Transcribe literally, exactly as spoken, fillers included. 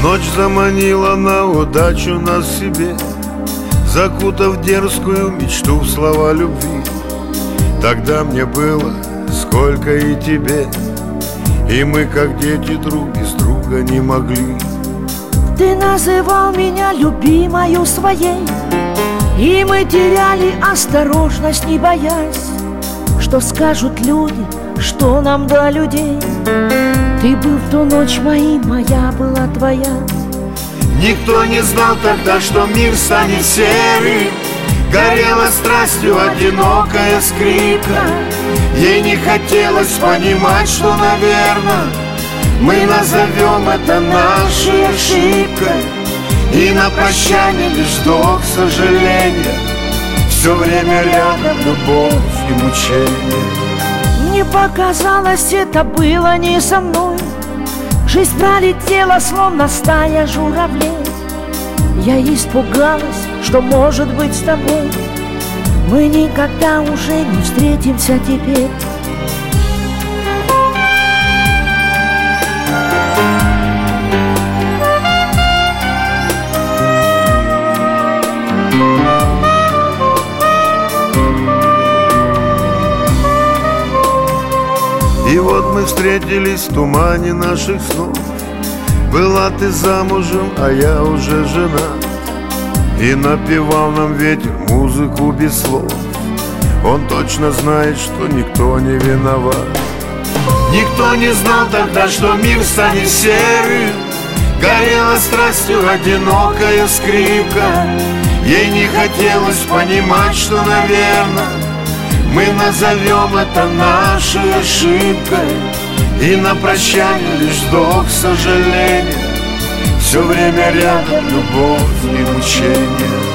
Ночь заманила на удачу нас себе, закутав дерзкую мечту в слова любви. Тогда мне было сколько и тебе, и мы, как дети, друг без друга не могли. Ты называл меня любимою своей, и мы теряли осторожность, не боясь, что скажут люди, что нам до людей. Ты был в ту ночь моим, моя была твоя. Никто не знал тогда, что мир станет серым. Горела страстью одинокая скрипка. Ей не хотелось понимать, что, наверное, мы назовем это нашей ошибкой. И на прощание лишь вздох сожаления. Все время рядом любовь и мучение. Мне показалось, это было не со мной. Жизнь пролетела, словно стая журавлей. Я испугалась, что может быть с тобой мы никогда уже не встретимся теперь. И вот мы встретились в тумане наших снов. Была ты замужем, а я уже женат. И напевал нам ветер музыку без слов. Он точно знает, что никто не виноват. Никто не знал тогда, что мир станет серым. Горела страстью одинокая скрипка. Ей не хотелось понимать, что, наверное, мы назовем это нашей ошибкой. И на прощание лишь вздох сожаления. Все время рядом любовь и мучение.